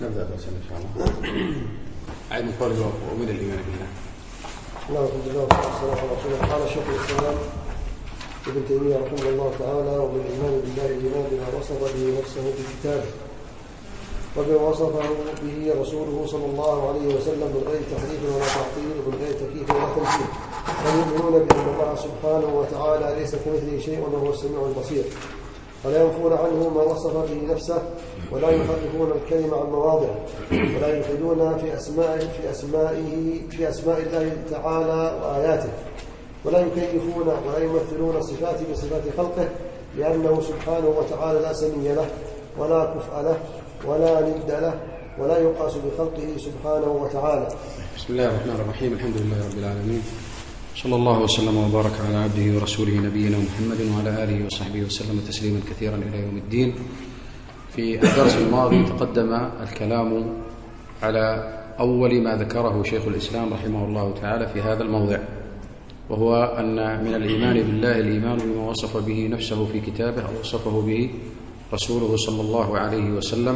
نبدأ درسنا إن شاء الله. عيد من قوله ومن الإيمان بالله. الله الحمد لله والصلاة على رسول الله. قال الشيخ الإسلام ابن تيمية رحمه الله تعالى: ومن الإيمان بالله الإيمان بما وصف به نفسه في كتابه وبما وصفه به رسوله صلى الله عليه وسلم من غير تحريف ولا تعطيل ومن غير تكييف ولا تمثيل. ويؤمنون بأن الله سبحانه وتعالى ليس كمثله شيء وهو السميع البصير، ولا ينفون عنه ما وصف به نفسه، ولا يحرفون الكلمة عن مواضعه، ولا يلحدون في أسماء الله تعالى وآياته، ولا يكيفون ولا يمثلون صفاته بصفات خلقه، لأنه سبحانه وتعالى لا سمي له ولا كفء له ولا ند له ولا يقاس بخلقه سبحانه وتعالى. بسم الله الرحمن الرحيم. الحمد لله رب العالمين، صلى الله وسلم وبارك على عبده ورسوله نبينا محمد وعلى آله وصحبه وسلم تسليما كثيرا إلى يوم الدين. في الدرس الماضي تقدم الكلام على أول ما ذكره شيخ الإسلام رحمه الله تعالى في هذا الموضع، وهو أن من الإيمان بالله الإيمان بما وصف به نفسه في كتابه أو وصفه به رسوله صلى الله عليه وسلم.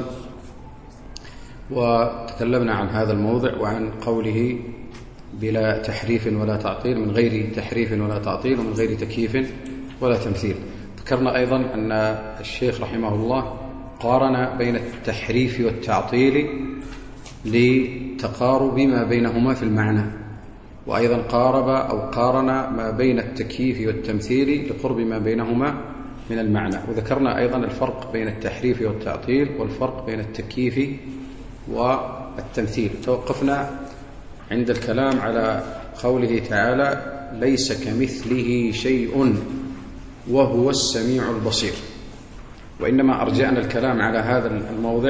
وتكلمنا عن هذا الموضع وعن قوله بلا تحريف ولا تعطيل، من غير تحريف ولا تعطيل ومن غير تكييف ولا تمثيل. ذكرنا أيضا أن الشيخ رحمه الله قارن بين التحريف والتعطيل لتقارب ما بينهما في المعنى، وأيضا قارن ما بين التكييف والتمثيل لقرب ما بينهما من المعنى. وذكرنا أيضا الفرق بين التحريف والتعطيل والفرق بين التكييف والتمثيل. توقفنا عند الكلام على قوله تعالى: ليس كمثله شيء وهو السميع البصير. وإنما أرجعنا الكلام على هذا الموضع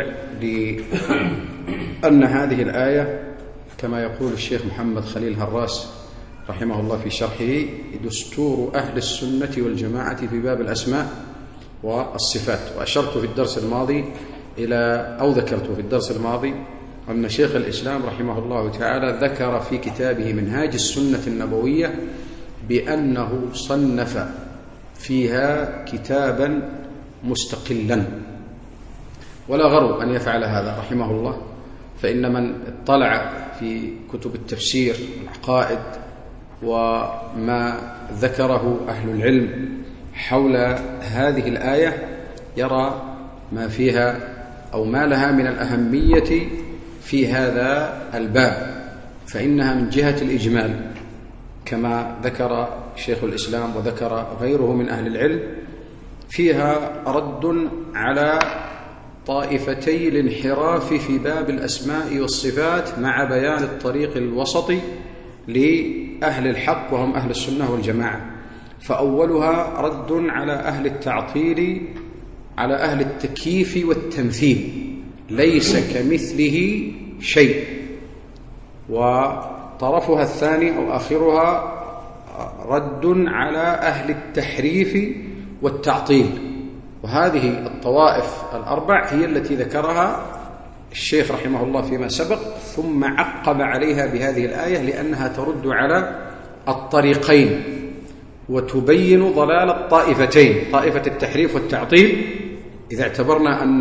لأن هذه الآية كما يقول الشيخ محمد خليل هراس رحمه الله في شرحه: دستور أهل السنة والجماعة في باب الأسماء والصفات. وأشرت في الدرس الماضي ذكرت في الدرس الماضي أن شيخ الإسلام رحمه الله تعالى ذكر في كتابه منهاج السنة النبوية بأنه صنف فيها كتابا مستقلا، ولا غرو أن يفعل هذا رحمه الله، فإن من اطلع في كتب التفسير والعقائد وما ذكره أهل العلم حول هذه الآية يرى ما فيها أو ما لها من الأهمية في هذا الباب. فإنها من جهة الإجمال كما ذكر شيخ الإسلام وذكر غيره من أهل العلم فيها رد على طائفتي الانحراف في باب الأسماء والصفات مع بيان الطريق الوسط لأهل الحق وهم أهل السنة والجماعة. فأولها رد على أهل التعطيل على أهل التكييف والتمثيل: ليس كمثله شيء. وطرفها الثاني أو آخرها رد على أهل التحريف والتعطيل. وهذه الطوائف الأربع هي التي ذكرها الشيخ رحمه الله فيما سبق، ثم عقب عليها بهذه الآية لأنها ترد على الطريقين وتبين ضلال الطائفتين، طائفة التحريف والتعطيل إذا اعتبرنا أن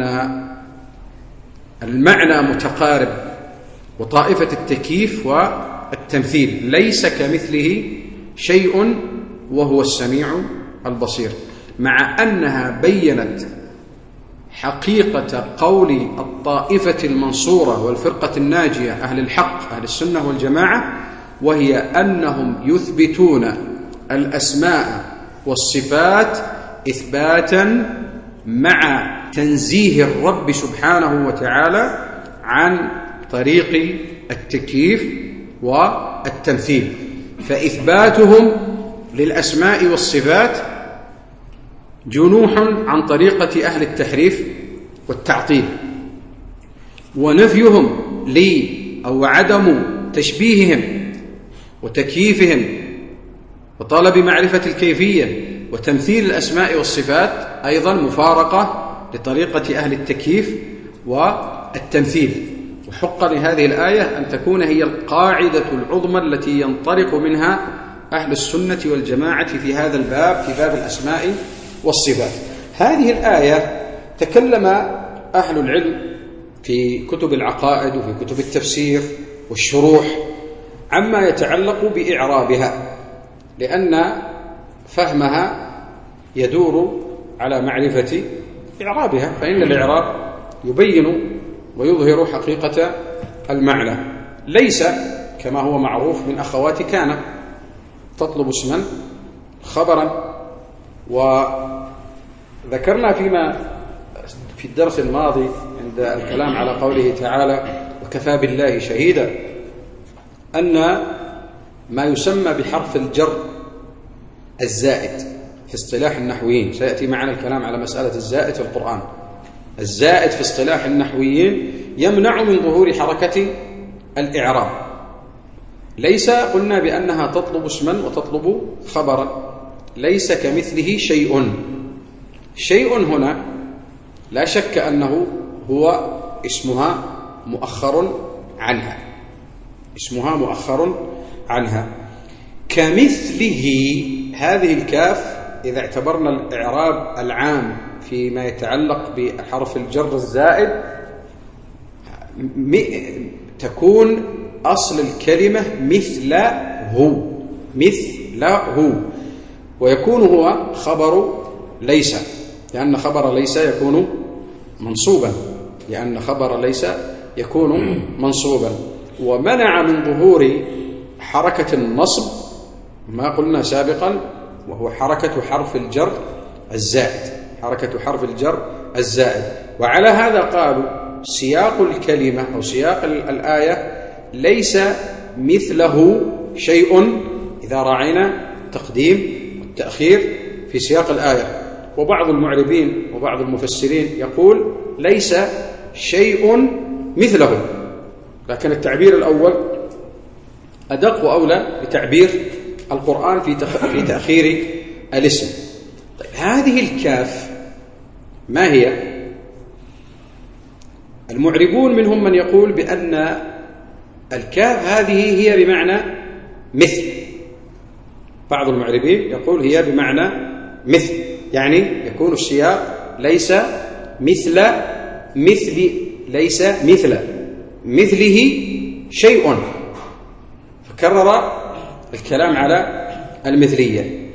المعنى متقارب، وطائفة التكييف والتمثيل: ليس كمثله شيء وهو السميع البصير. مع أنها بيّنت حقيقة قول الطائفة المنصورة والفرقة الناجية أهل الحق أهل السنة والجماعة، وهي أنهم يثبتون الأسماء والصفات إثباتا مع تنزيه الرب سبحانه وتعالى عن طريق التكييف والتمثيل. فإثباتهم للأسماء والصفات جنوح عن طريقة أهل التحريف والتعطيل، ونفيهم أو عدم تشبيههم وتكييفهم وطلب معرفة الكيفية وتمثيل الأسماء والصفات أيضا مفارقة لطريقة أهل التكييف والتمثيل. وحق لهذه الآية أن تكون هي القاعدة العظمى التي ينطلق منها أهل السنة والجماعة في هذا الباب، في باب الأسماء والصفات. هذه الآية تكلم أهل العلم في كتب العقائد وفي كتب التفسير والشروح عما يتعلق بإعرابها، لأن فهمها يدور على معرفة إعرابها، فإن الإعراب يبين ويظهر حقيقة المعنى، ليس كما هو معروف من أخوات كان تطلب اسما خبرا. وذكرنا في الدرس الماضي عند الكلام على قوله تعالى وكفى بالله شهيدا أن ما يسمى بحرف الجر الزائد في اصطلاح النحويين، سيأتي معنا الكلام على مسألة الزائد في القرآن. الزائد في اصطلاح النحويين يمنع من ظهور حركة الإعراب، ليس قلنا بأنها تطلب اسما وتطلب خبرا، ليس كمثله شيء. شيء هنا لا شك أنه هو اسمها مؤخر عنها، اسمها مؤخر عنها. كمثله هذه الكاف إذا اعتبرنا الإعراب العام فيما يتعلق بحرف الجر الزائد تكون أصل الكلمة مثله، مثله، ويكون هو خبر ليس، لأن خبر ليس يكون منصوبا، لأن خبر ليس يكون منصوبا. ومنع من ظهور حركة النصب ما قلنا سابقا، وهو حركة حرف الجر الزائد، حركة حرف الجر الزائد. وعلى هذا قالوا سياق الكلمة أو سياق الآية ليس مثله شيء إذا راعينا التقديم والتأخير في سياق الآية. وبعض المعربين وبعض المفسرين يقول ليس شيء مثله، لكن التعبير الأول أدق وأولى بتعبير القرآن في تأخير الاسم. طيب هذه الكاف ما هي؟ المعربون منهم من يقول بأن الكاف هذه هي بمعنى مثل، بعض المعربين يقول هي بمعنى مثل، يعني يكون السياق ليس ليس مثله شيء، فكرر الكلام على المثلية.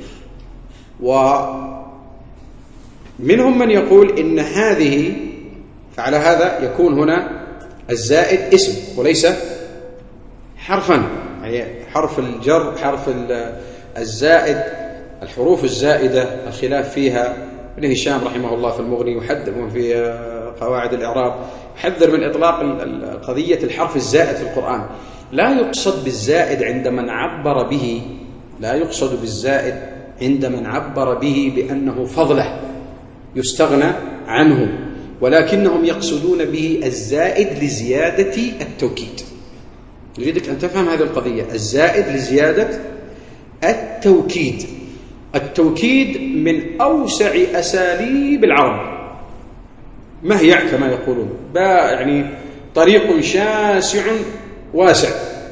ومنهم من يقول إن هذه، فعلى هذا يكون هنا الزائد اسم وليس حرفا، يعني حرف الجر، حرف الزائد، الحروف الزائدة الخلاف فيها. ابن هشام رحمه الله في المغني يحذر في قواعد الإعراب يحذر من إطلاق قضية الحرف الزائد في القرآن. لا يقصد بالزائد عند من عبر به، لا يقصد بالزائد عند من عبر به بأنه فضله يستغنى عنه، ولكنهم يقصدون به الزائد لزيادة التوكيد. يريدك أن تفهم هذه القضية، الزائد لزيادة التوكيد. التوكيد من أوسع أساليب العرب، مهيع كما يقولون، يعني طريق شاسع واسع،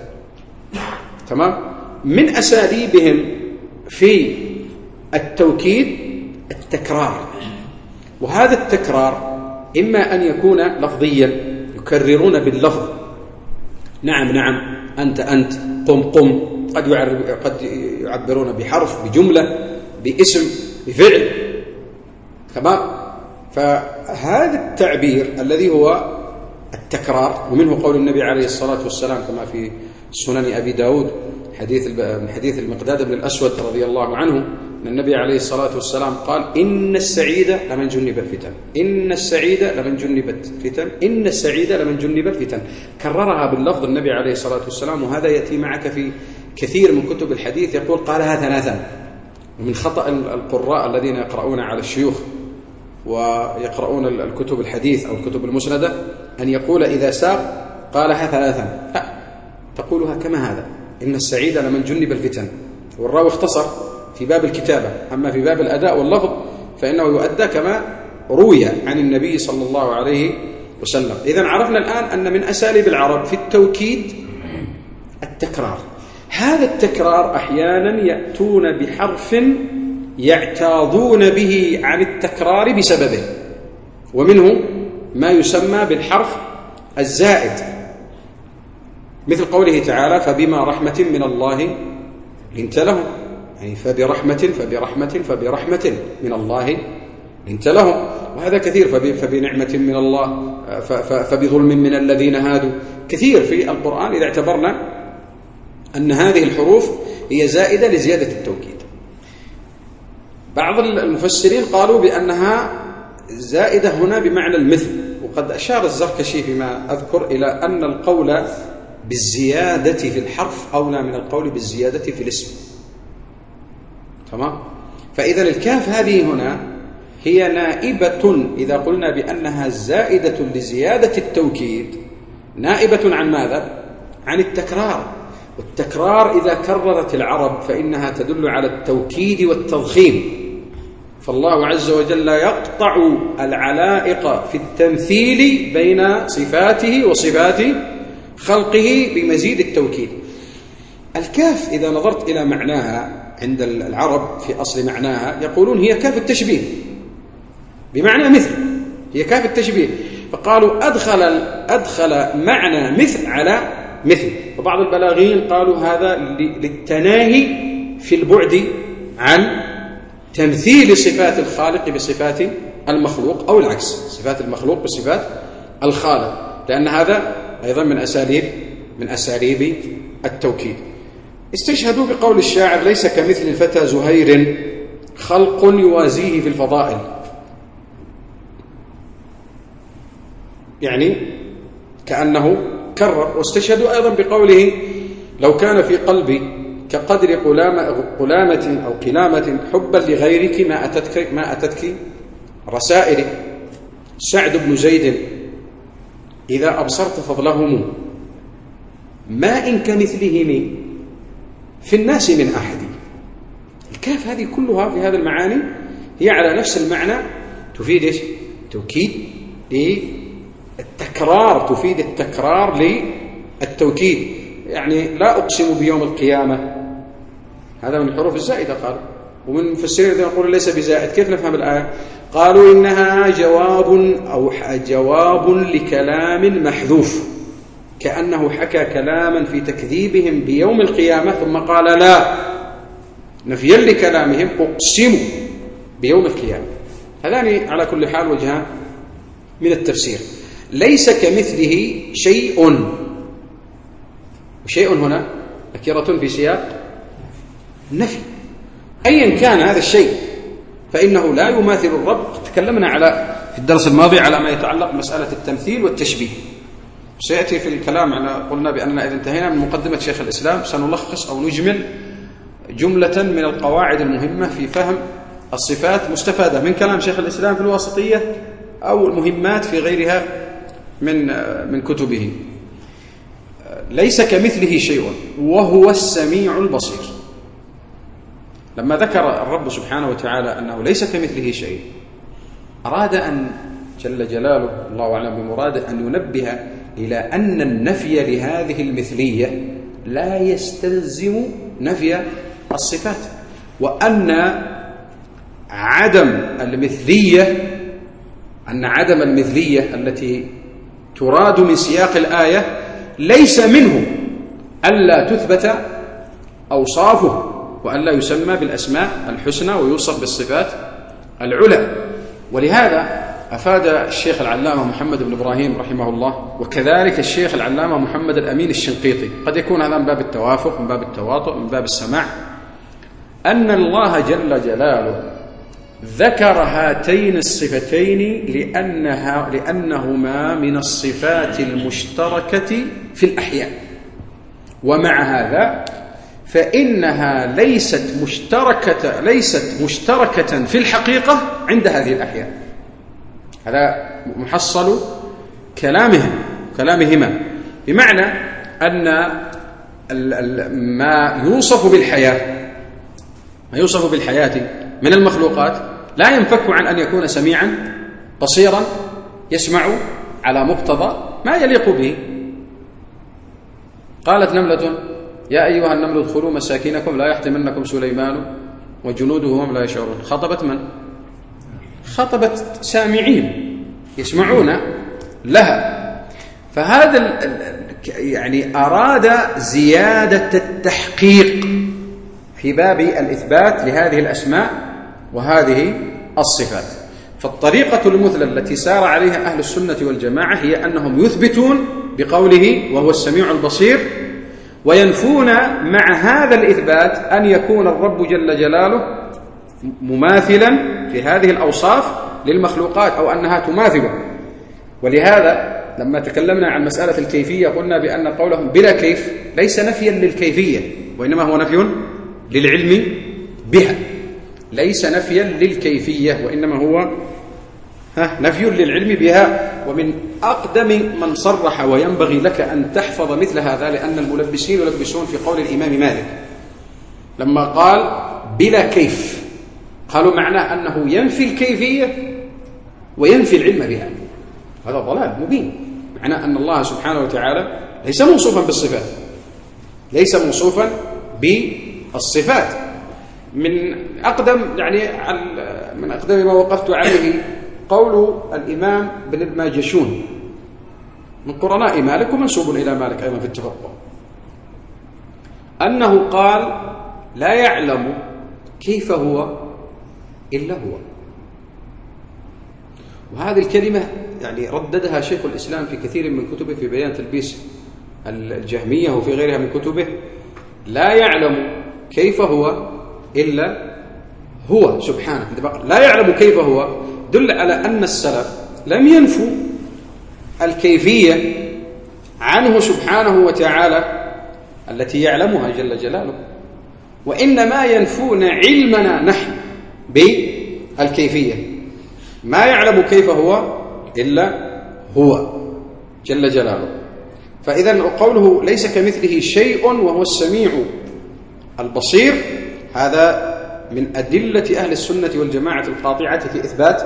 تمام. من أساليبهم في التوكيد التكرار، وهذا التكرار إما أن يكون لفظيا يكررون باللفظ، نعم نعم، أنت أنت، قم قم، قد يعبرون بحرف، بجملة، باسم، بفعل، تمام. فهذا التعبير الذي هو التكرار، ومنه قول النبي عليه الصلاة والسلام كما في سنن أبي داود من حديث المقداد بن الأسود رضي الله عنه، أن النبي عليه الصلاة والسلام قال إن السعيد لمن جنب الفتن، إن السعيد لمن جنب الفتن، إن السعيد لمن جنب الفتن. كررها باللفظ النبي عليه الصلاة والسلام، وهذا يأتي معك في كثير من كتب الحديث، يقول قالها ثلاثا. ومن خطأ القراء الذين يقرؤون على الشيوخ ويقرؤون الكتب الحديث أو الكتب المسندة أن يقول إذا ساق قالها ثلاثا، لا، تقولها كما هذا، إن السعيد لمن جنب الفتن. والراوي اختصر في باب الكتابة، أما في باب الأداء واللفظ فإنه يؤدى كما روي عن النبي صلى الله عليه وسلم. إذن عرفنا الآن أن من أساليب العرب في التوكيد التكرار. هذا التكرار أحيانا يأتون بحرف يعتاضون به عن التكرار بسببه، ومنه ما يسمى بالحرف الزائد، مثل قوله تعالى فبما رحمة من الله لنت لهم، يعني فبرحمة من الله لنت لهم، وهذا كثير، فبنعمة من الله، فبظلم من الذين هادوا، كثير في القرآن إذا اعتبرنا أن هذه الحروف هي زائدة لزيادة التوكيد. بعض المفسرين قالوا بأنها زائدة هنا بمعنى المثل، وقد أشار الزركشي فيما أذكر إلى أن القول بالزيادة في الحرف أولى من القول بالزيادة في الاسم. تمام؟ فإذا الكاف هذه هنا هي نائبة، إذا قلنا بأنها زائدة لزيادة التوكيد، نائبة عن ماذا؟ عن التكرار، والتكرار إذا كررت العرب فإنها تدل على التوكيد والتضخيم، فالله عز وجل يقطع العلائق في التمثيل بين صفاته وصفات خلقه بمزيد التوكيد. الكاف إذا نظرت إلى معناها عند العرب في أصل معناها يقولون هي كاف التشبيه بمعنى مثل، هي كاف التشبيه، فقالوا أدخل معنى مثل على مثل. وبعض البلاغيين قالوا هذا للتناهي في البعد عن تمثيل صفات الخالق بصفات المخلوق، أو العكس، صفات المخلوق بصفات الخالق، لأن هذا أيضا من أساليب التوكيد. استشهدوا بقول الشاعر ليس كمثل الفتى زهير خلق يوازيه في الفضائل، يعني كأنه كرر. واستشهدوا أيضا بقوله لو كان في قلبي كقدر قلامة أو قلامة حبا لغيرك ما أتتك رسائلي. سعد بن زيد إذا أبصرت فضلهم ما إن كمثلهم في الناس من أحد. الكاف هذه كلها في هذا المعاني هي على نفس المعنى، تفيد إيش؟ توكيد للتكرار، تفيد التكرار للتوكيد. يعني لا أقسم بيوم القيامة، هذا من الحروف الزائدة قالوا. ومن المفسرين الذين يقولون ليس بزائد، كيف نفهم الآية؟ قالوا إنها جواب لكلام محذوف، كأنه حكى كلاما في تكذيبهم بيوم القيامة ثم قال لا، نفيا لكلامهم أقسم بيوم القيامة. هذان على كل حال وجهان من التفسير. ليس كمثله شيء، وشيء هنا نكرة في سياق النفي، أيا كان هذا الشيء فإنه لا يماثل الرب. تكلمنا في الدرس الماضي على ما يتعلق بمسألة التمثيل والتشبيه، سيأتي في الكلام على، قلنا بأننا إذا انتهينا من مقدمة شيخ الإسلام سنلخص أو نجمل جملة من القواعد المهمة في فهم الصفات مستفادة من كلام شيخ الإسلام في الواسطية أو المهمات في غيرها من كتبه. ليس كمثله شيء وهو السميع البصير. لما ذكر الرب سبحانه وتعالى أنه ليس كمثله شيء، أراد أن جل جلاله الله أعلم بمراده أن ينبه إلى أن النفي لهذه المثلية لا يستلزم نفي الصفات، وأن عدم المثلية التي تراد من سياق الآية ليس منه ألا تثبت أوصافه وألا يسمى بالأسماء الحسنى ويوصف بالصفات العلى. ولهذا أفاد الشيخ العلامة محمد بن إبراهيم رحمه الله، وكذلك الشيخ العلامة محمد الأمين الشنقيطي، قد يكون هذا من باب التوافق، من باب التواطؤ، من باب السماع، أن الله جل جلاله ذكر هاتين الصفتين لأنهما من الصفات المشتركة في الأحياء، ومع هذا فإنها ليست مشتركة في الحقيقة عند هذه الأحياء. هذا محصل كلامهما، بمعنى أن ما يوصف بالحياة من المخلوقات لا ينفك عن أن يكون سميعا بصيرا يسمع على مقتضى ما يليق به. قالت نملة يا أيها النمل ادخلوا مساكنكم لا يحطمنكم سليمان وجنوده وهم لا يشعرون. خطبت من؟ خطبت سامعين يسمعون لها. فهذا يعني أراد زيادة التحقيق في باب الإثبات لهذه الأسماء وهذه الصفات. فالطريقة المثلى التي سار عليها أهل السنة والجماعة هي أنهم يثبتون بقوله وهو السميع البصير، وينفون مع هذا الإثبات أن يكون الرب جل جلاله مماثلا في هذه الأوصاف للمخلوقات أو أنها تماثله. ولهذا لما تكلمنا عن مسألة الكيفية قلنا بأن قولهم بلا كيف ليس نفيا للكيفية، وإنما هو نفي للعلم بها، ليس نفيا للكيفية وإنما هو نفي للعلم بها. ومن أقدم من صرح، وينبغي لك أن تحفظ مثل هذا لأن الملبسين يلبسون في قول الإمام مالك لما قال بلا كيف، قالوا معناه أنه ينفي الكيفية وينفي العلم بها. هذا ضلال مبين، معناه أن الله سبحانه وتعالى ليس موصوفا بالصفات، ليس موصوفا بالصفات. من أقدم ما وقفت عليه قول الإمام بن الماجشون من قرناء مالك ومنسوب إلى مالك أيضا في التفقه، أنه قال لا يعلم كيف هو إلا هو. وهذه الكلمة يعني رددها شيخ الإسلام في كثير من كتبه في بيان تلبيس الجهمية وفي غيرها من كتبه. لا يعلم كيف هو إلا هو سبحانه. لا يعلم كيف هو دل على أن السلف لم ينفوا الكيفية عنه سبحانه وتعالى التي يعلمها جل جلاله، وإنما ينفون علمنا نحن بالكيفية. ما يعلم كيف هو إلا هو جل جلاله. فإذا قوله ليس كمثله شيء وهو السميع البصير هذا من أدلة أهل السنة والجماعة القاطعة في إثبات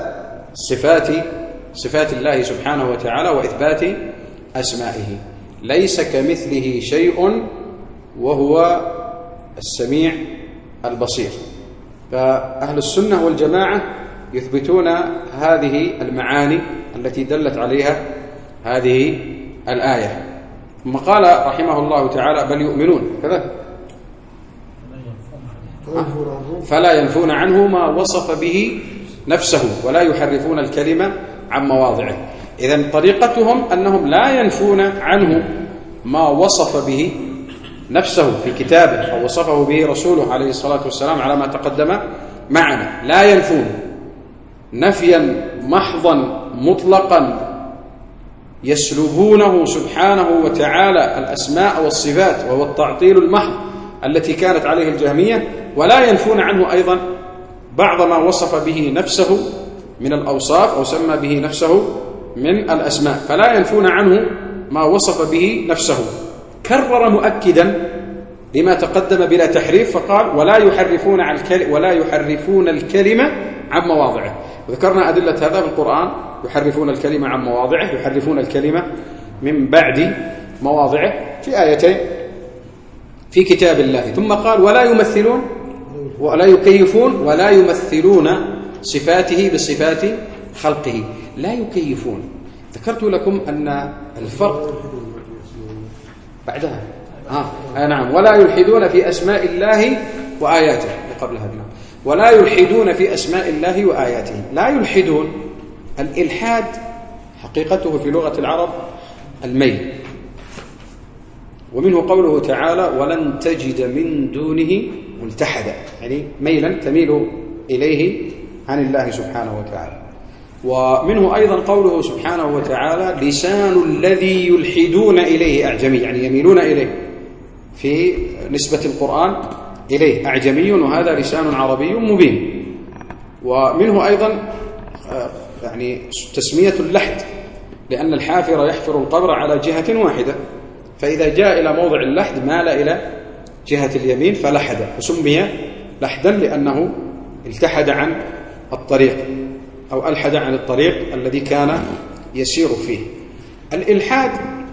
صفات الله سبحانه وتعالى وإثبات أسمائه. ليس كمثله شيء وهو السميع البصير. فأهل السنة والجماعة يثبتون هذه المعاني التي دلت عليها هذه الآية. ثم قال رحمه الله تعالى بل يؤمنون كذا فلا ينفون عنه ما وصف به نفسه ولا يحرفون الكلمة عن مواضعه. إذن طريقتهم أنهم لا ينفون عنه ما وصف به نفسه في كتابه أو وصفه به رسوله عليه الصلاة والسلام على ما تقدم معنا. لا ينفون نفيا محضا مطلقا يسلبونه سبحانه وتعالى الأسماء والصفات وهو التعطيل المحض التي كانت عليه الجهمية، ولا ينفون عنه أيضا بعض ما وصف به نفسه من الأوصاف أو سمى به نفسه من الأسماء. فلا ينفون عنه ما وصف به نفسه. كرر مؤكدا لما تقدم بلا تحريف فقال ولا يحرفون الكلمة عن مواضعه. وذكرنا أدلة هذا في القرآن، يحرفون الكلمة عن مواضعه، يحرفون الكلمة من بعد مواضعه في آيتين في كتاب الله. ثم قال ولا يمثلون ولا يكيفون ولا يمثلون صفاته بصفات خلقه. لا يكيفون. ذكرت لكم أن الفرق بعدها نعم ولا يلحدون في أسماء الله وآياته قبلها بنا. ولا يلحدون في أسماء الله وآياته. لا يلحدون، الإلحاد حقيقته في لغة العرب الميل، ومنه قوله تعالى ولن تجد من دونه ملتحدا، يعني ميلا تميل إليه عن الله سبحانه وتعالى. ومنه أيضا قوله سبحانه وتعالى لسان الذي يلحدون إليه أعجمي، يعني يميلون إليه في نسبة القرآن إليه أعجمي، وهذا لسان عربي مبين. ومنه أيضا يعني تسمية اللحد، لأن الحافر يحفر القبر على جهة واحدة، فإذا جاء إلى موضع اللحد مال إلى جهة اليمين فلحد، فسمي لحدا لأنه التحد عن الطريق أو ألحد عن الطريق الذي كان يسير فيه. الإلحاد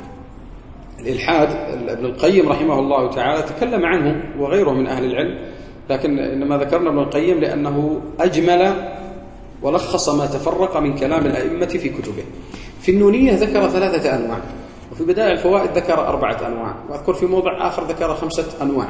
ابن القيم رحمه الله تعالى تكلم عنه وغيره من أهل العلم، لكن إنما ذكرنا ابن القيم لأنه أجمل ولخص ما تفرق من كلام الأئمة في كتبه. في النونية ذكر 3 أنواع. وفي بداية الفوائد ذكر 4 أنواع، وأذكر في موضع آخر ذكر 5 أنواع.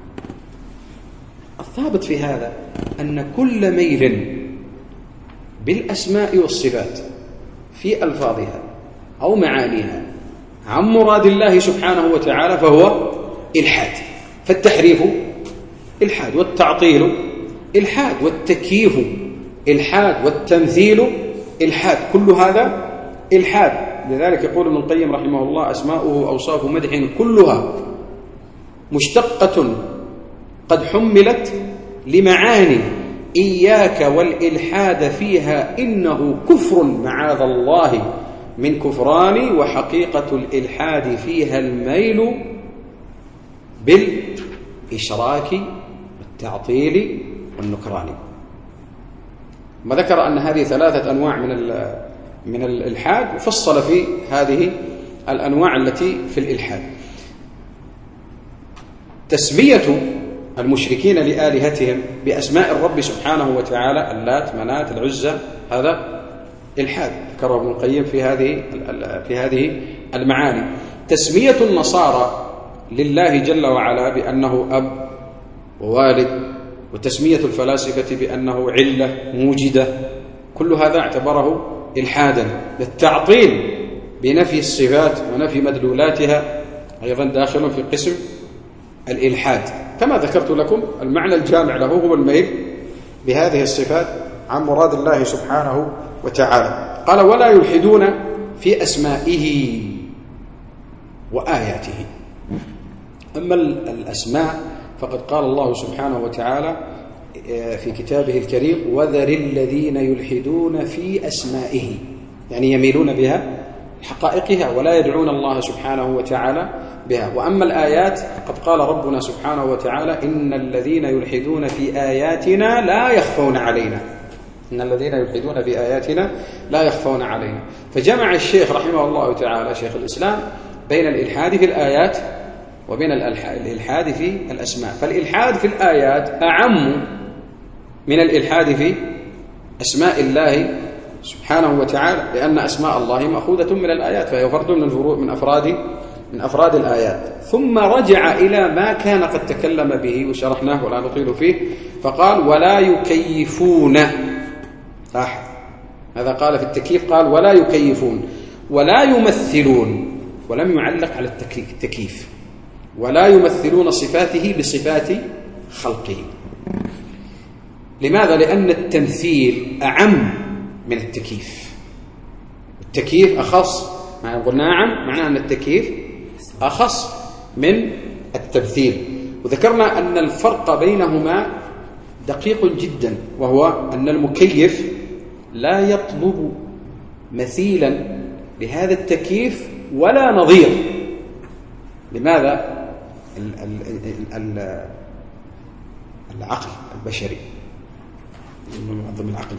الثابت في هذا أن كل ميل بالأسماء والصفات في ألفاظها أو معانيها عن مراد الله سبحانه وتعالى فهو إلحاد. فالتحريف إلحاد، والتعطيل إلحاد، والتكييف إلحاد، والتمثيل إلحاد، كل هذا إلحاد. لذلك يقول ابن القيم رحمه الله: أسماؤه أوصاف مدح كلها مشتقة قد حملت لمعاني، إياك والإلحاد فيها إنه كفر معاذ الله من كفران، وحقيقة الإلحاد فيها الميل بالإشراك والتعطيل والنكران. ما ذكر أن هذه 3 أنواع من الإلحاد، وفصل في هذه الأنواع التي في الإلحاد. تسمية المشركين لآلهتهم بأسماء الرب سبحانه وتعالى: اللات، منات، العزى، هذا إلحاد، ذكره ابن القيم في هذه المعاني. تسمية النصارى لله جل وعلا بأنه أب ووالد، وتسمية الفلاسفة بأنه علة موجدة، كل هذا اعتبره إلحادا. للتعطيل بنفي الصفات ونفي مدلولاتها أيضا داخل في قسم الإلحاد. كما ذكرت لكم المعنى الجامع له هو الميل بهذه الصفات عن مراد الله سبحانه وتعالى. قال: ولا يلحدون في أسمائه وآياته. أما الأسماء فقد قال الله سبحانه وتعالى في كتابه الكريم: وذر الذين يلحدون في أسمائه، يعني يميلون بها حقائقها ولا يدعون الله سبحانه وتعالى بها. وأما الآيات قد قال ربنا سبحانه وتعالى: إن الذين يلحدون في آياتنا لا يخفون علينا، إن الذين يلحدون في آياتنا لا يخفون علينا. فجمع الشيخ رحمه الله تعالى شيخ الإسلام بين الإلحاد في الآيات وبين الإلحاد في الأسماء. فالإلحاد في الآيات أعم من الإلحاد في أسماء الله سبحانه وتعالى، لأن أسماء الله مأخوذة من الآيات، فهي فرد من الفروع من أفراد الآيات. ثم رجع إلى ما كان قد تكلم به وشرحناه ولا نطيل فيه، فقال: ولا يكيفون. هذا قال في التكييف، قال: ولا يكيفون ولا يمثلون، ولم يعلق على التكييف. ولا يمثلون صفاته بصفات خلقه. لماذا؟ لأن التمثيل أعم من التكييف. التكييف أخص، ما قلنا أعم معناه أن التكييف أخص من التمثيل. وذكرنا أن الفرق بينهما دقيق جدا، وهو أن المكيف لا يطلب مثيلا لهذا التكييف ولا نظير. لماذا؟ العقل البشري، منظم العقل،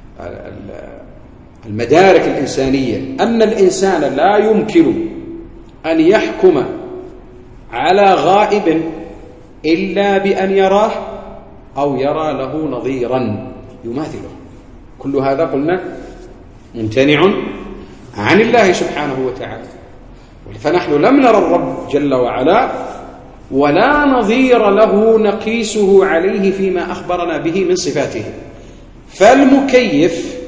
المدارك الإنسانية، أن الإنسان لا يمكن أن يحكم على غائب إلا بأن يراه أو يرى له نظيرا يماثله. كل هذا قلنا ممتنع عن الله سبحانه وتعالى. فنحن لم نرى الرب جل وعلا ولا نظير له نقيسه عليه فيما أخبرنا به من صفاته. فالمكيف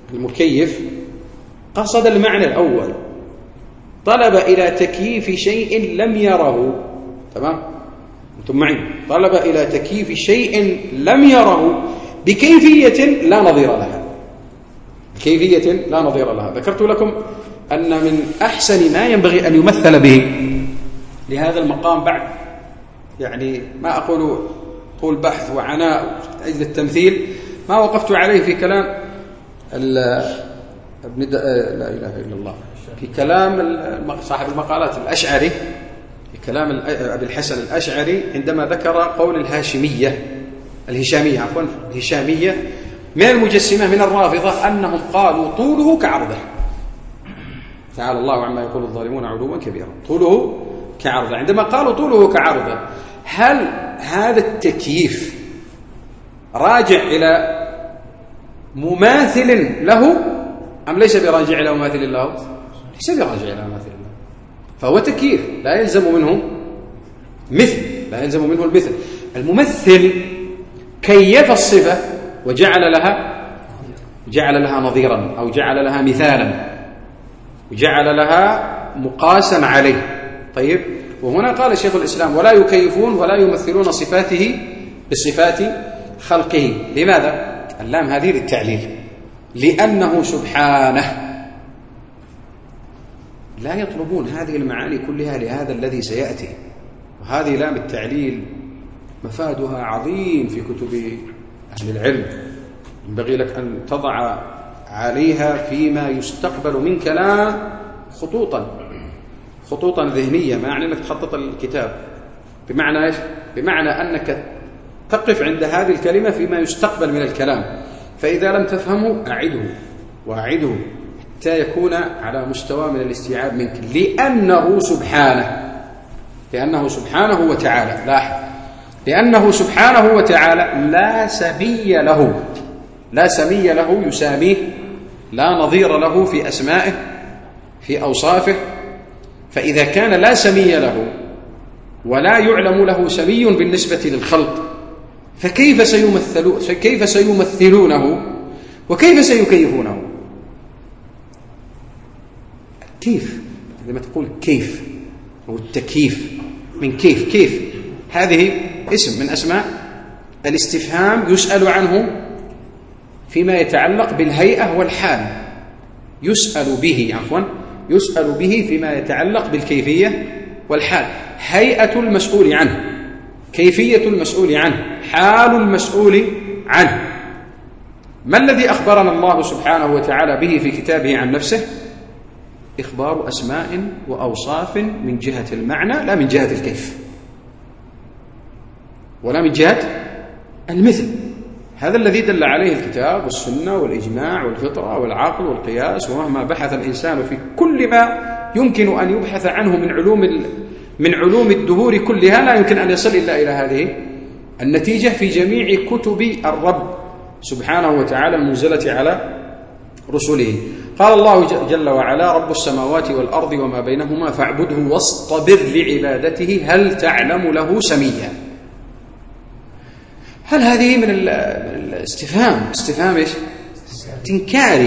قصد المعنى الأول، طلب إلى تكييف شيء لم يره. تمام؟ أنتم معي؟ طلب إلى تكييف شيء لم يره بكيفية لا نظير لها. كيفية لا نظير لها. ذكرت لكم أن من أحسن ما ينبغي أن يمثل به لهذا المقام، بعد يعني ما أقول طول بحث وعناء أجل التمثيل، ما وقفت عليه في كلام ابن لا إله إلا الله، في كلام صاحب المقالات الأشعري، في كلام أبي الحسن الأشعري عندما ذكر قول الهاشمية من المجسمة من الرافضة أنهم قالوا طوله كعرضه. تعالى الله عما يقول الظالمون علوا كبيرا. طوله كعرضه. عندما قالوا طوله كعرضه، هل هذا التكييف راجع إلى مماثل له أم ليس براجع إلى مماثل له؟ ليس براجع إلى مماثل له. فهو تكييف لا يلزم منه مثل، لا يلزم منه المثل. الممثل كيف الصفة وجعل لها نظيرا أو جعل لها مثالا وجعل لها مقاسا عليه. طيب، وهنا قال شيخ الإسلام ولا يكيفون ولا يمثلون صفاته بصفات خلقه. لماذا؟ اللام هذه للتعليل، لأنه سبحانه. لا يطلبون هذه المعاني كلها لهذا الذي سيأتي، وهذه لام التعليل مفادها عظيم في كتب أهل العلم، ينبغي لك أن تضع عليها فيما يستقبل من كلام خطوطا ذهنية، ما يعني أنك تخطط الكتاب، بمعنى إيش؟ بمعنى أنك تقف عند هذه الكلمة فيما يستقبل من الكلام، فإذا لم تفهمه أعده حتى يكون على مستوى من الاستيعاب منك، لأنه سبحانه وتعالى. لاحظ، لأنه سبحانه وتعالى لا سمي له يساميه، لا نظير له في أسمائه في أوصافه. فإذا كان لا سمي له ولا يعلم له سمي بالنسبة للخلق، فكيف سيمثلونه وكيف سيكيفونه؟ كيف، لما تقول كيف أو التكييف من كيف هذه اسم من أسماء الاستفهام يسأل عنه فيما يتعلق بالهيئة والحال، يسأل به فيما يتعلق بالكيفية والحال. هيئة المسؤول عنه، كيفية المسؤول عنه، حال المسؤول عنه. ما الذي أخبرنا الله سبحانه وتعالى به في كتابه عن نفسه؟ إخبار أسماء وأوصاف من جهة المعنى، لا من جهة الكيف ولا من جهة المثل. هذا الذي دل عليه الكتاب والسنة والإجماع والفطرة والعقل والقياس. ومهما بحث الإنسان في كل ما يمكن أن يبحث عنه من علوم الدهور كلها، لا يمكن أن يصل إلا إلى هذه النتيجة في جميع كتب الرب سبحانه وتعالى المنزلة على رسله. قال الله جل وعلا: رب السماوات والأرض وما بينهما فاعبده واصطبر لعبادته هل تعلم له سميا. هل هذه من الاستفهام ايش؟ تنكاري.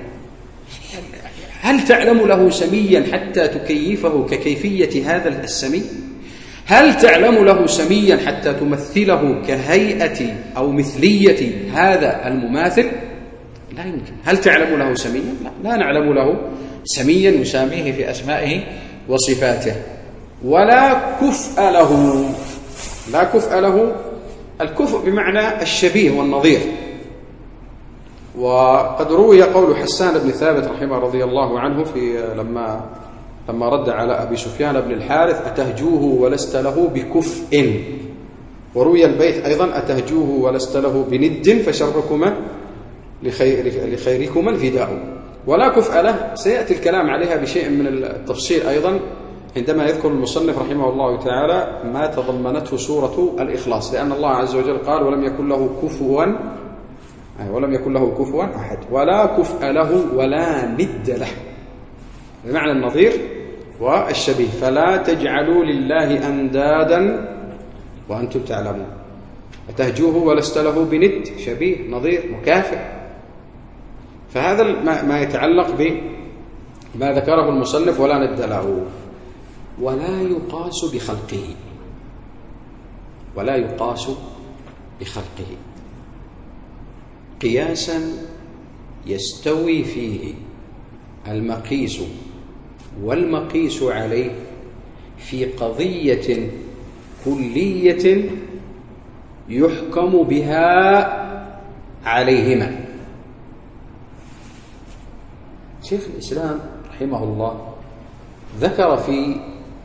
هل تعلم له سميا حتى تكيفه ككيفية هذا السمي؟ هل تعلم له سميا حتى تمثله كهيئة أو مثلية هذا المماثل؟ لا يمكن. هل تعلم له سميا؟ لا نعلم له سميا يساميه في أسمائه وصفاته. ولا كفء له. الكفء بمعنى الشبيه والنظير. وقد روي قول حسان بن ثابت رحمه رضي الله عنه لما رد على أبي سفيان بن الحارث: أتهجوه ولست له بكفء. وروي البيت أيضا: أتهجوه ولست له بند فشركما لخيركما الفداء. ولا كفء له سيأتي الكلام عليها بشيء من التفصيل أيضا عندما يذكر المصنف رحمه الله تعالى ما تضمنته سورة الإخلاص، لأن الله عز وجل قال: ولم يكن له كفوا أحد. ولا كفء له ولا ند له، بمعنى النظير والشبيه. فلا تجعلوا لله أندادا وأنتم تعلمون. أتهجوه ولست له بند، شبيه نظير مكافئ. فهذا ما يتعلق بما ذكره المصنف: ولا ند له. ولا يقاس بخلقه قياسا يستوي فيه المقيس والمقيس عليه في قضية كلية يحكم بها عليهما. شيخ الإسلام رحمه الله ذكر في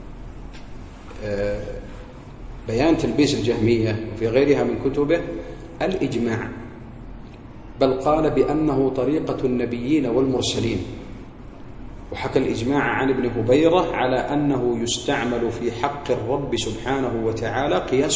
بيان تلبيس الجهمية وفي غيرها من كتبه الإجماع، بل قال بأنه طريقة النبيين والمرسلين. وحكى الإجماع عن ابن هبيرة على أنه يستعمل في حق الرب سبحانه وتعالى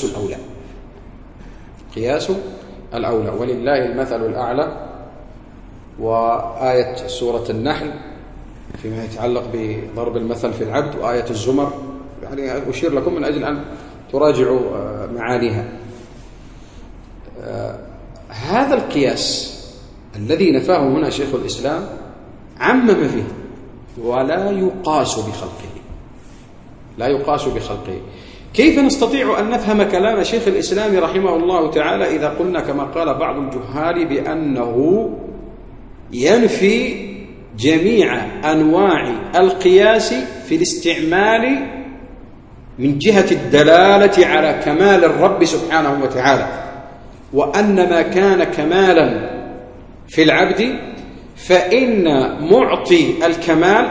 قياس الأولى. ولله المثل الأعلى. وآية سورة النحل: فيما يتعلق بضرب المثل في العبد وآية الزمر، يعني أشير لكم من أجل أن تراجعوا معانيها. هذا القياس الذي نفاه هنا شيخ الإسلام عمم فيه ولا يقاس بخلقه، لا يقاس بخلقه. كيف نستطيع أن نفهم كلام شيخ الإسلام رحمه الله تعالى إذا قلنا كما قال بعض الجهال بأنه ينفي جميع أنواع القياس في الاستعمال من جهة الدلالة على كمال الرب سبحانه وتعالى، وأن ما كان كمالا في العبد فإن معطي الكمال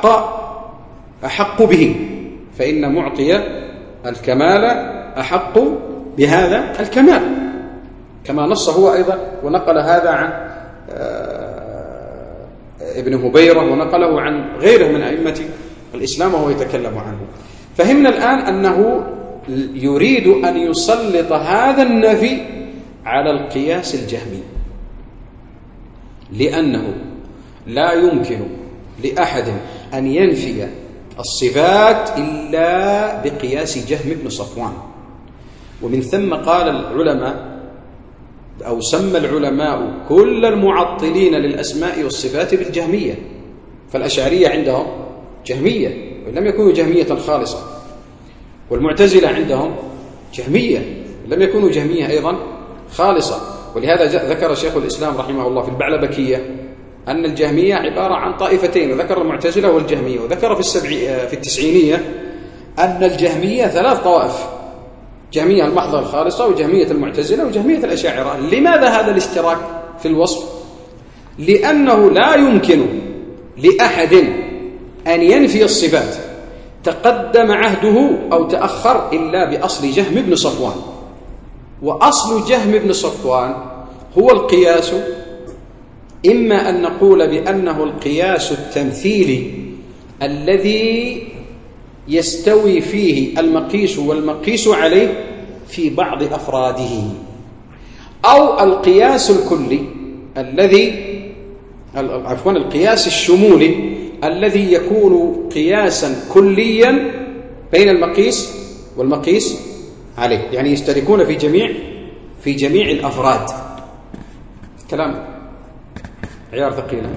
أحق به، فإن معطي الكمال أحق بهذا الكمال، كما نص هو أيضا ونقل هذا عن ابن هبيرة ونقله عن غيره من أئمة الإسلام وهو يتكلم عنه. فهمنا الآن أنه يريد أن يسلط هذا النفي على القياس الجهمي، لأنه لا يمكن لأحد أن ينفي الصفات إلا بقياس جهم بن صفوان. ومن ثم قال العلماء أو سمى العلماء كل المعطلين للأسماء والصفات بالجهمية، فالأشعرية عندهم جهمية ولم يكونوا جهمية خالصة، والمعتزلة عندهم جهمية لم يكونوا جهمية أيضا خالصة. ولهذا ذكر شيخ الإسلام رحمه الله في البعلبكية أن الجهمية عبارة عن طائفتين، وذكر المعتزلة والجهمية، وذكر في التسعينية أن الجهمية 3 طوائف: جهمية المحضة الخالصة، وجهمية المعتزلة، وجهمية الأشاعرة. لماذا هذا الاشتراك في الوصف؟ لأنه لا يمكن لأحد أن ينفي الصفات تقدم عهده أو تأخر إلا بأصل جهم بن صفوان. وأصل جهم بن صفوان هو القياس، إما أن نقول بأنه القياس التمثيلي الذي يستوي فيه المقيس والمقيس عليه في بعض أفراده، أو القياس الكلي القياس الشمولي الذي يكون قياسا كليا بين المقيس والمقيس عليه، يعني يشتركون في جميع الأفراد. كلام عيار ثقيلة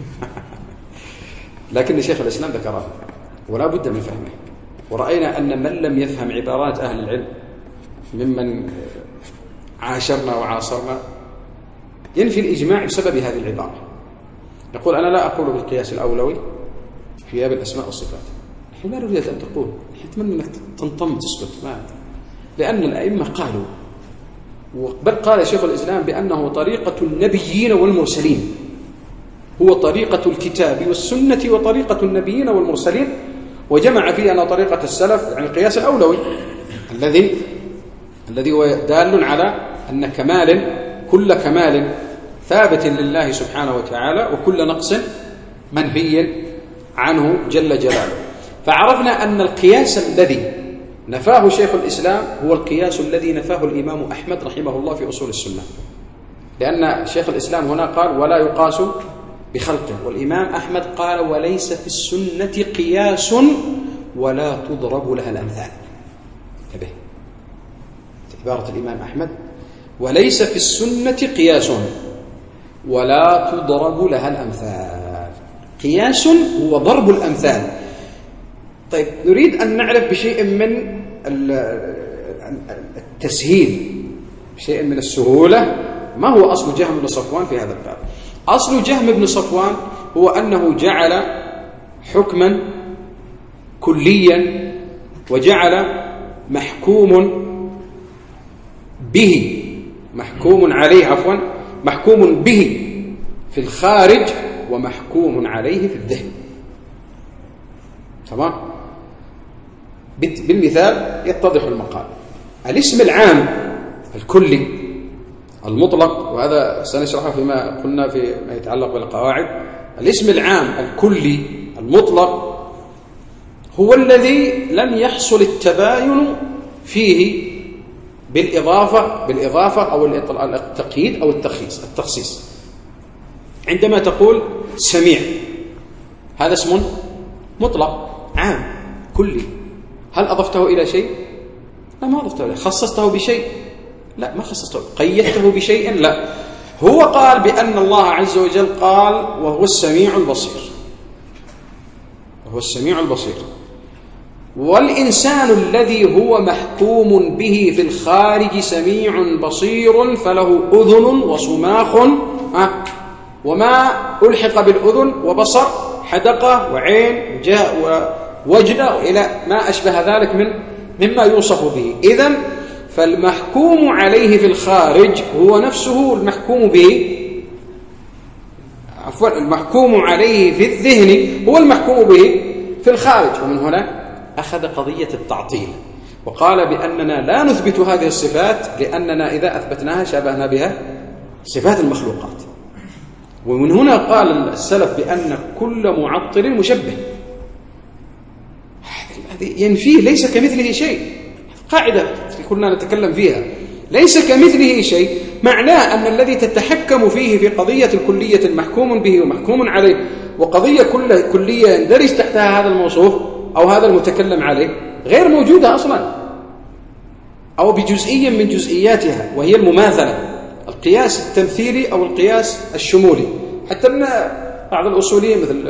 لكن شيخ الإسلام ذكره ولا بد من فهمه. ورأينا أن من لم يفهم عبارات أهل العلم ممن عاشرنا وعاصرنا ينفي الإجماع بسبب هذه العبارة. يقول أنا لا أقول بالقياس الأولوي في باب الأسماء والصفات. نحن ما نريد أن تقول، نتمنى أنك تنطم تسكت، لأن الأئمة قالوا، بل قال شيخ الإسلام بأنه طريقة النبيين والمرسلين، هو طريقة الكتاب والسنة وطريقة النبيين والمرسلين، وجمع فيه أن طريقة السلف يعني القياس الأولوي الذي هو دال على أن كل كمال ثابت لله سبحانه وتعالى، وكل نقص منهي عنه جل جلاله. فعرفنا أن القياس الذي نفاه شيخ الإسلام هو القياس الذي نفاه الإمام أحمد رحمه الله في أصول السنة، لأن شيخ الإسلام هنا قال ولا يقاس بخلقه، والإمام أحمد قال وليس في السنة قياس ولا تضرب لها الأمثال. انتبه عبارة الإمام أحمد: وليس في السنة قياس ولا تضرب لها الأمثال. قياس هو ضرب الأمثال. طيب نريد أن نعرف بشيء من التسهيل، بشيء من السهولة، ما هو أصل جهم بن صفوان في هذا الباب. أصل جهم بن صفوان هو أنه جعل حكما كليا وجعل محكوم به في الخارج ومحكوم عليه في الذهن. تمام؟ بالمثال يتضح المقال. الاسم العام الكلي المطلق، وهذا سنشرحه فيما قلنا فيما يتعلق بالقواعد. الاسم العام الكلي المطلق هو الذي لم يحصل التباين فيه بالإضافة أو التقييد أو التخصيص. عندما تقول سميع هذا اسم مطلق عام كلي. هل أضفته إلى شيء؟ لا، ما أضفته إليه. خصصته بشيء؟ لا، ما خصصته. قيدته بشيء؟ لا. هو قال بأن الله عز وجل قال وهو السميع البصير، وهو السميع البصير. والإنسان الذي هو محكوم به في الخارج سميع بصير فله أذن وصماخ، وما ألحق بالأذن وبصر، حدقة وعين ووجدة إلى ما أشبه ذلك مما يوصف به. إذن فالمحكوم عليه في الخارج هو نفسه المحكوم به، عفوا المحكوم عليه في الذهن هو المحكوم به في الخارج. ومن هنا أخذ قضية التعطيل وقال بأننا لا نثبت هذه الصفات لأننا إذا أثبتناها شابهنا بها صفات المخلوقات. ومن هنا قال السلف بأن كل معطل مشبه. هذه ينفيه، ليس كمثله شيء. قاعدة كنا نتكلم فيها، ليس كمثله شيء، معناه أن الذي تتحكم فيه في قضية الكلية المحكوم به ومحكوم عليه، وقضية كلية يندرج تحتها هذا الموصوف أو هذا المتكلم عليه، غير موجودة أصلا أو بجزئية من جزئياتها، وهي المماثلة، القياس التمثيلي أو القياس الشمولي. حتى من بعض الأصوليين مثل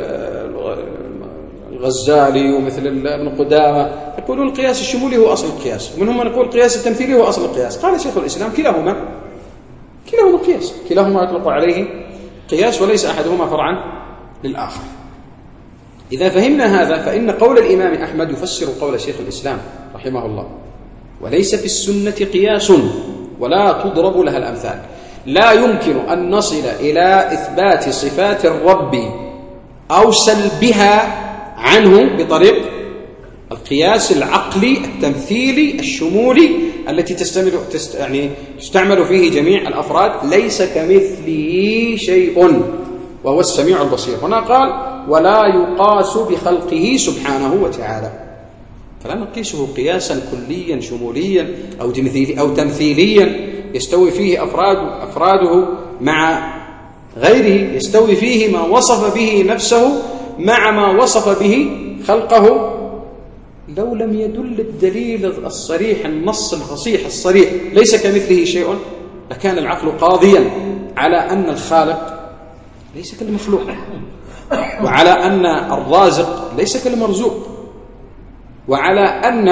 الغزالي ومثل ابن قدامة يقولون القياس الشمولي هو أصل القياس، ومنهم من يقول القياس التمثيلي هو أصل القياس. قال شيخ الإسلام كلاهما قياس، كلاهما يطلق عليه قياس وليس أحدهما فرعا للآخر. إذا فهمنا هذا فإن قول الإمام أحمد يفسر قول شيخ الإسلام رحمه الله: وليس في السنة قياس ولا تضرب لها الأمثال. لا يمكن أن نصل إلى إثبات صفات الرب أو سلبها عنه بطريق القياس العقلي التمثيلي الشمولي التي تستعمل فيه جميع الأفراد. ليس كمثله شيء وهو السميع البصير. هنا قال: ولا يقاس بخلقه سبحانه وتعالى. فلا نقيسه قياسا كليا شموليا أو تمثيليا يستوي فيه أفراده مع غيره، يستوي فيه ما وصف به نفسه مع ما وصف به خلقه. لو لم يدل الدليل الصريح النص الفصيح الصريح ليس كمثله شيء لكان العقل قاضيا على أن الخالق ليس كالمخلوق، وعلى أن الرازق ليس كالمرزوق، وعلى أن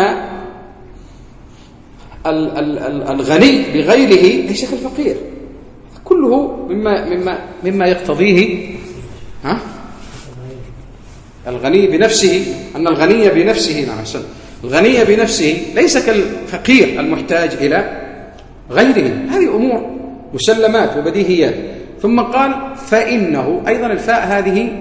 الغني بغيره ليس كالفقير. كله مما يقتضيه الغني بنفسه، أن الغني بنفسه الغني بنفسه ليس كالفقير المحتاج إلى غيره. هذه أمور مسلمات وبديهيات. ثم قال: فإنه أيضا الفاء هذه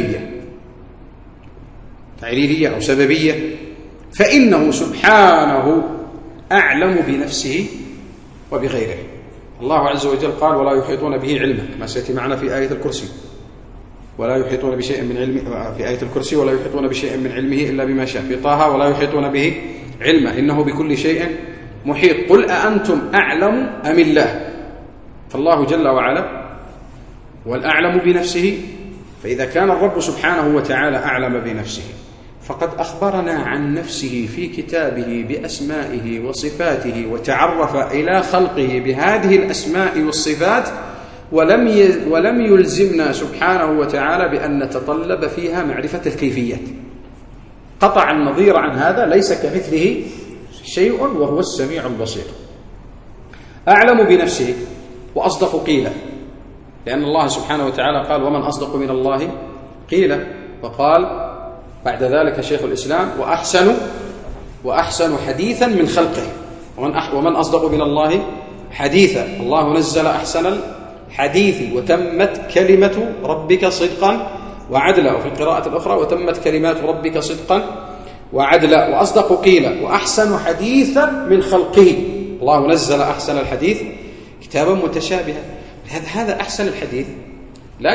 تعليلية أو سببية. فإنه سبحانه أعلم بنفسه وبغيره. الله عز وجل قال: ولا يحيطون به علما، ما سيأتي معنا في آية الكرسي. ولا يحيطون بشيء من علمه في آية الكرسي، ولا يحيطون بشيء من علمه إلا بما شاء. في طه: ولا يحيطون به علما إنه بكل شيء محيط. قل أأنتم أعلم أم الله؟ فالله جل وعلا والأعلم بنفسه. فإذا كان الرب سبحانه وتعالى أعلم بنفسه فقد أخبرنا عن نفسه في كتابه بأسمائه وصفاته، وتعرف إلى خلقه بهذه الأسماء والصفات، ولم يلزمنا سبحانه وتعالى بأن نتطلب فيها معرفة الكيفيات. قطع النظير عن هذا، ليس كمثله شيء وهو السميع البصير. أعلم بنفسه وأصدق قيلا، لأن الله سبحانه وتعالى قال: ومن أصدق من الله قيلا. وقال بعد ذلك شيخ الإسلام: وأحسن حديثا من خلقه. ومن أصدق من الله حديثا. الله نزل أحسن الحديث وتمت كلمة ربك صدقا وعدلا. وفي القراءة الأخرى: وتمت كلمات ربك صدقا وعدلا. وأصدق قيلا وأحسن حديثا من خلقه. الله نزل أحسن الحديث كتابا متشابها. هذا أحسن الحديث لا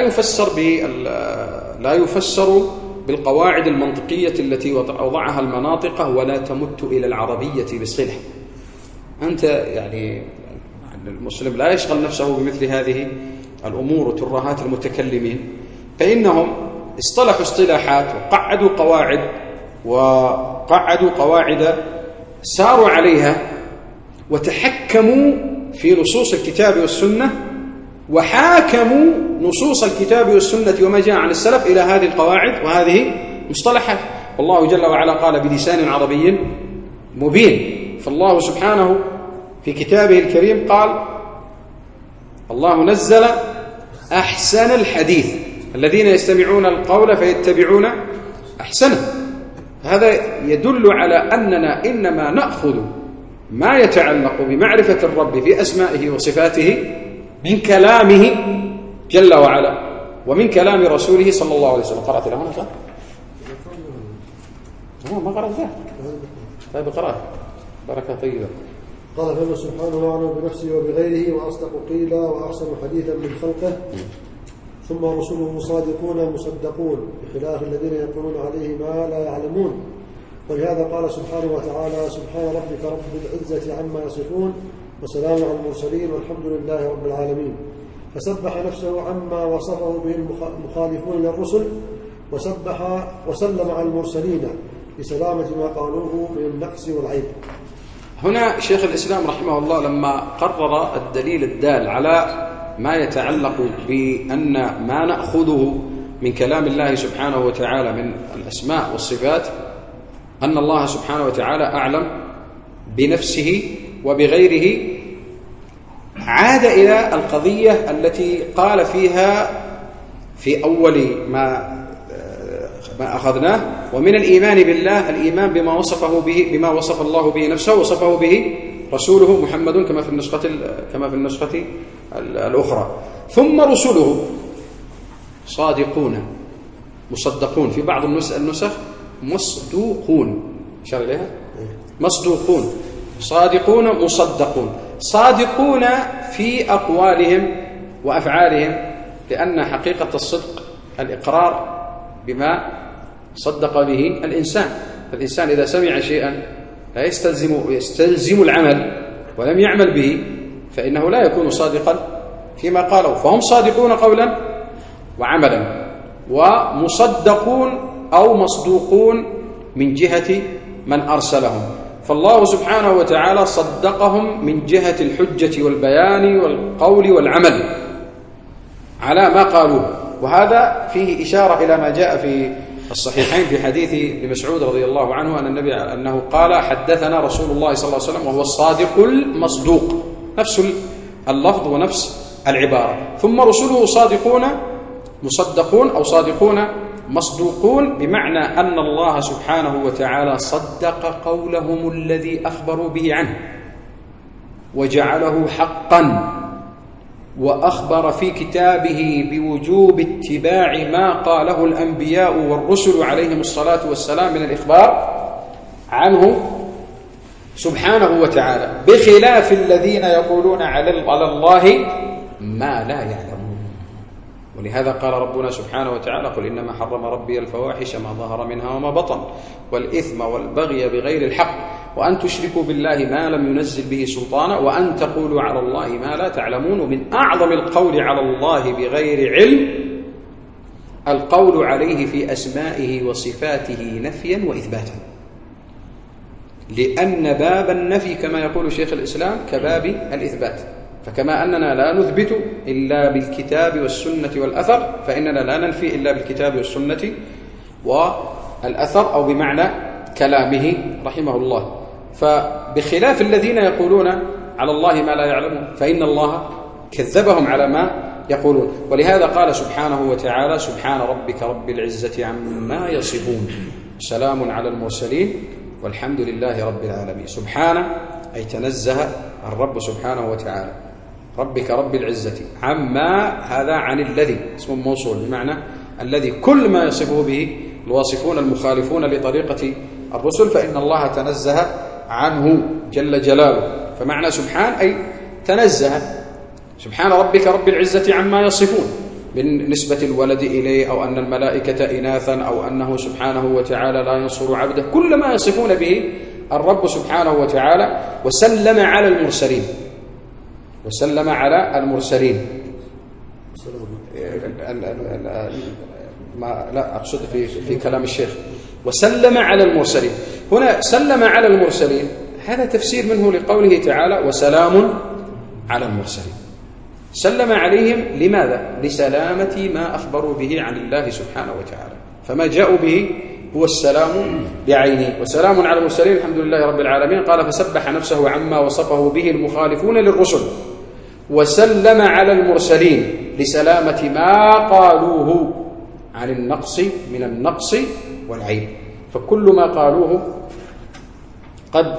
يفسر بالقواعد المنطقية التي وضعها المناطق ولا تمت إلى العربية بصلة. أنت المسلم لا يشغل نفسه بمثل هذه الأمور وترهات المتكلمين، فإنهم اصطلحوا اصطلاحات وقعدوا قواعد ساروا عليها وتحكموا في نصوص الكتاب والسنة وحاكموا نصوص الكتاب والسنة وما جاء عن السلف إلى هذه القواعد وهذه مصطلحات. والله جل وعلا قال بلسان عربي مبين. فالله سبحانه في كتابه الكريم قال: الله نزل أحسن الحديث الذين يستمعون القول فيتبعون أحسنه. هذا يدل على أننا إنما نأخذ ما يتعلق بمعرفة الرب في أسمائه وصفاته من كلامه جل وعلا ومن كلام رسوله صلى الله عليه وسلم. قرأت له هنا صح؟ ما قرأت ذا. طيب قرأت بركة طيبة. قال: فهو سبحانه أعلم بنفسه وبغيره وأصدق قيلا وأحسن حديثا من خلقه. ثم رسله صادقون مصدقون بخلاف الذين يقولون عليه ما لا يعلمون. ولهذا قال سبحانه وتعالى: سبحان ربك رب العزة عما يصفون وسلام على المرسلين والحمد لله رب العالمين. فسبح نفسه عما وصفه به المخالفون للرسل وسلم على المرسلين بسلامة ما قالوه من النقص والعيب. هنا شيخ الإسلام رحمه الله لما قرر الدليل الدال على ما يتعلق بأن ما نأخذه من كلام الله سبحانه وتعالى من الأسماء والصفات أن الله سبحانه وتعالى أعلم بنفسه وبغيره، عاد إلى القضية التي قال فيها في أول ما أخذناه: ومن الإيمان بالله الإيمان بما وصف الله به نفسه وصفه به رسوله محمد كما في النسخة الأخرى. ثم رسله صادقون مصدقون، في بعض النسخ مصدوقون، إشارة إليها مصدوقون، صادقون مصدقون. صادقون في أقوالهم وأفعالهم، لأن حقيقة الصدق الإقرار بما صدق به الإنسان. فالإنسان إذا سمع شيئا لا يستلزم العمل ولم يعمل به فإنه لا يكون صادقا فيما قاله. فهم صادقون قولا وعملا، ومصدقون أو مصدوقون من جهة من أرسلهم. فالله سبحانه وتعالى صدقهم من جهة الحجة والبيان والقول والعمل على ما قالوه. وهذا فيه إشارة إلى ما جاء في الصحيحين في حديث ابن مسعود رضي الله عنه أنه قال: حدثنا رسول الله صلى الله عليه وسلم وهو الصادق المصدوق، نفس اللفظ ونفس العبارة. ثم رسله صادقون مصدقون أو صادقون مصدوقون، بمعنى أن الله سبحانه وتعالى صدق قولهم الذي أخبروا به عنه وجعله حقا، وأخبر في كتابه بوجوب اتباع ما قاله الأنبياء والرسل عليهم الصلاة والسلام من الإخبار عنه سبحانه وتعالى، بخلاف الذين يقولون على الله ما لا يعلمون. ولهذا قال ربنا سبحانه وتعالى: قل إنما حرم ربي الفواحش ما ظهر منها وما بطن والإثم والبغي بغير الحق وأن تشركوا بالله ما لم ينزل به سلطانا وأن تقولوا على الله ما لا تعلمون. ومن أعظم القول على الله بغير علم القول عليه في أسمائه وصفاته نفيا وإثباتا، لأن باب النفي كما يقول شيخ الإسلام كباب الإثبات. فكما أننا لا نثبت إلا بالكتاب والسنة والأثر، فإننا لا ننفي إلا بالكتاب والسنة والأثر، أو بمعنى كلامه رحمه الله. فبخلاف الذين يقولون على الله ما لا يعلمون فإن الله كذبهم على ما يقولون. ولهذا قال سبحانه وتعالى: سبحان ربك رب العزة عما يصفون سلام على المرسلين والحمد لله رب العالمين. سبحانه أي تنزه الرب سبحانه وتعالى، ربك رب العزة عما، هذا عن الذي اسم موصول بمعنى الذي، كل ما يصفه به الواصفون المخالفون لطريقة الرسل فإن الله تنزه عنه جل جلاله. فمعنى سبحان أي تنزه. سبحان ربك رب العزة عما يصفون من نسبة الولد إليه، أو أن الملائكة إناثا، أو أنه سبحانه وتعالى لا ينصر عبده، كل ما يصفون به الرب سبحانه وتعالى. وسلم على المرسلين، وسلم على المرسلين. لا أقصد في كلام الشيخ وسلم على المرسلين. هنا سلم على المرسلين هذا تفسير منه لقوله تعالى وسلام على المرسلين. سلم عليهم لماذا؟ لسلامة ما أخبروا به عن الله سبحانه وتعالى، فما جاءوا به هو السلام بعينه. وسلام على المرسلين الحمد لله رب العالمين. قال فسبح نفسه عما وصفه به المخالفون للرسل. وسلم على المرسلين لسلامة ما قالوه عن النقص من النقص والعيب، فكل ما قالوه قد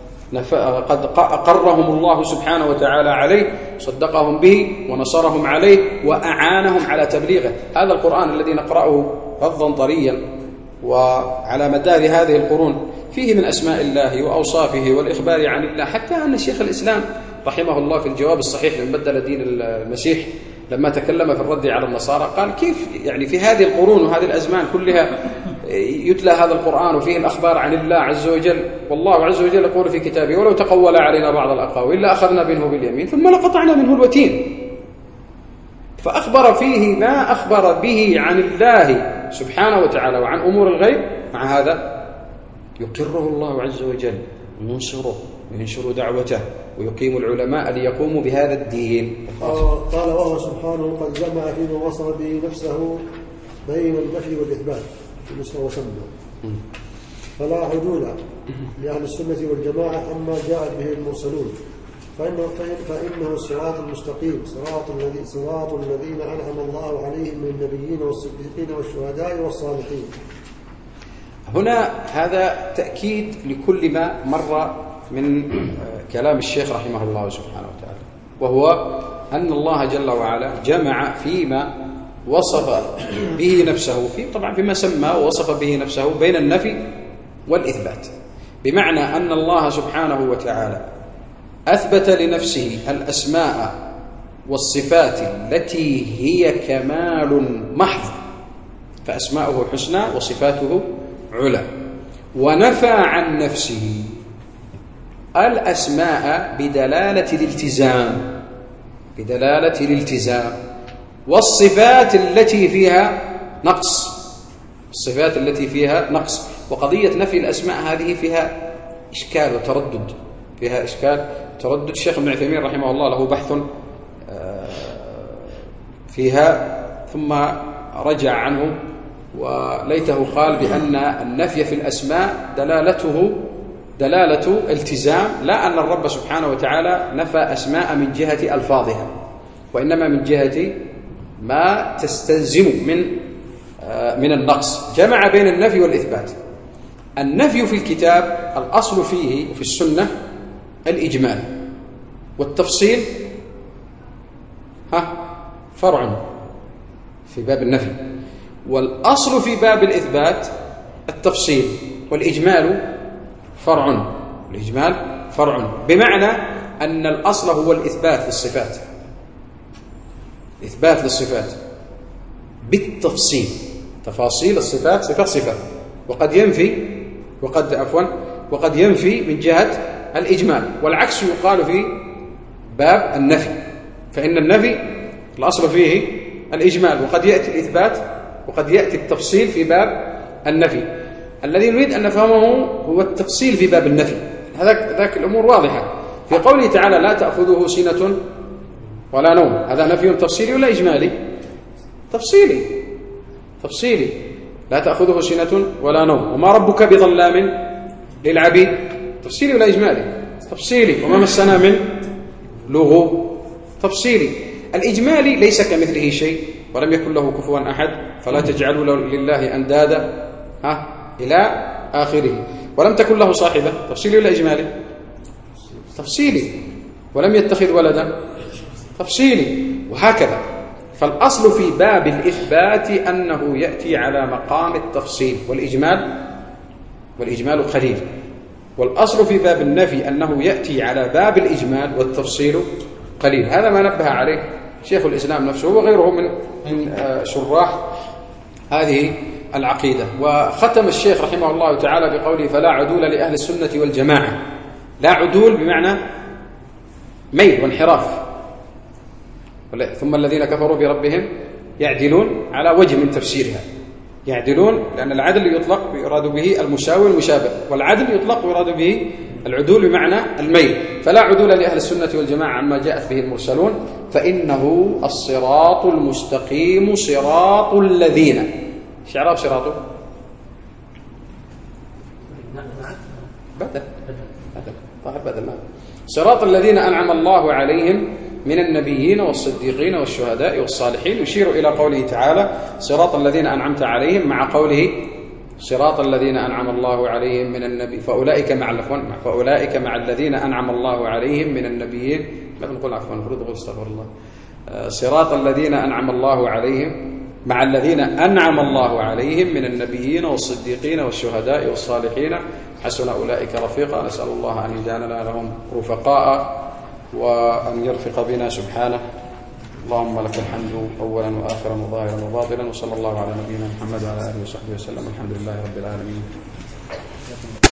أقرهم الله سبحانه وتعالى عليه، صدقهم به ونصرهم عليه وأعانهم على تبليغه. هذا القرآن الذي نقرأه غضا طريا وعلى مدار هذه القرون فيه من أسماء الله وأوصافه والإخبار عن الله، حتى أن شيخ الإسلام رحمه الله في الجواب الصحيح لمن بدل دين المسيح لما تكلم في الرد على النصارى قال كيف يعني في هذه القرون وهذه الأزمان كلها يتلى هذا القرآن وفيه الأخبار عن الله عز وجل، والله عز وجل يقول في كتابه ولو تقول علينا بعض الأقاويل لأخذنا منه باليمين ثم لقطعنا منه الوتين. فأخبر فيه ما أخبر به عن الله سبحانه وتعالى وعن أمور الغيب، مع هذا يقره الله عز وجل وينصره وينشر دعوته ويقيم العلماء ليقوموا بهذا الدين. قال وهو سبحانه قد جمع فيما وصف به نفسه بين النفي والإثبات في نسخة وسمى، فلا عدول لأهل السنة والجماعة عما جاءت به المرسلون، فإنه الصراط المستقيم صراط الذين أنعم الله عليهم من النبيين والصديقين والشهداء والصالحين. هنا هذا تأكيد لكل ما مر من كلام الشيخ رحمه الله سبحانه وتعالى، وهو أن الله جل وعلا جمع فيما وصف به نفسه طبعا فيما سمى ووصف به نفسه بين النفي والإثبات، بمعنى أن الله سبحانه وتعالى أثبت لنفسه الأسماء والصفات التي هي كمال محض، فأسماؤه حسنى وصفاته علا، ونفى عن نفسه الأسماء بدلالة الالتزام والصفات التي فيها نقص. وقضية نفي الأسماء هذه فيها إشكال وتردد، الشيخ ابن عثيمين رحمه الله له بحث فيها ثم رجع عنه، وليته قال بأن النفي في الأسماء دلالة التزام، لا أن الرب سبحانه وتعالى نفى أسماء من جهة ألفاظها، وإنما من جهة ما تستلزم من النقص. جمع بين النفي والإثبات. النفي في الكتاب الأصل فيه وفي السنة الإجمال، والتفصيل فرع في باب النفي، والأصل في باب الإثبات التفصيل، والإجمال فرع. بمعنى أن الأصل هو الإثبات للصفات، بالتفصيل، تفاصيل الصفات صفة، وقد ينفي من جهة الإجمال، والعكس يقال في باب النفي، فإن النفي الأصل فيه الإجمال وقد يأتي الإثبات وقد يأتي التفصيل في باب النفي. الذي نريد أن نفهمه هو التفصيل في باب النفي، ذاك الأمور واضحة. في قوله تعالى لا تأخذه سنة ولا نوم، هذا نفي تفصيلي ولا إجمالي؟ تفصيلي. لا تأخذه سنة ولا نوم وما ربك بظلام للعبيد، تفصيلي ولا إجمالي؟ تفصيلي. وما مسنا من لغو، تفصيلي. الإجمالي ليس كمثله شيء ولم يكن له كفوا أحد فلا تجعلوا لله أندادا إلى آخره. ولم تكن له صاحبة، تفصيلي ولا إجمالي؟ تفصيلي. ولم يتخذ ولدا، تفصيلي. وهكذا. فالأصل في باب الإثبات أنه يأتي على مقام التفصيل والإجمال قليل، والأصل في باب النفي أنه يأتي على باب الإجمال والتفصيل قليل. هذا ما نبه عليه شيخ الإسلام نفسه وغيره من شراح هذه العقيدة. وختم الشيخ رحمه الله تعالى بقوله فلا عدول لأهل السنة والجماعة. لا عدول بمعنى ميل وانحراف. ثم الذين كفروا بربهم يعدلون على وجه من تفسيرها، يعدلون، لأن العدل يطلق يراد به المساوي المشابه، والعدل يطلق يراد به العدول بمعنى الميل. فلا عدول لأهل السنة والجماعة عما جاءت به المرسلون، فإنه الصراط المستقيم صراط الذين. ايش إعراب صراطه؟ بدل طاهر بدل. صراط الذين أنعم الله عليهم من النبيين والصديقين والشهداء والصالحين، يشير إلى قوله تعالى صراط الذين أنعمت عليهم، مع قوله صراط الذين أنعم الله عليهم من النبي فأولئك مع الذين أنعم الله عليهم من النبيين. لا بنقول عفوا، المفروض نقول استغفر الله. صراط الذين أنعم الله عليهم مع الذين أنعم الله عليهم من النبيين والصديقين والشهداء والصالحين حسن أولئك رفيقا. نسأل الله أن يجعلنا لهم رفقاء وأن يرفق بنا سبحانه. اللهم لك الحمد أولا وآخرا وظاهرا وباطنا، وصلى الله على نبينا محمد وعلى آله وصحبه وسلم. الحمد لله رب العالمين.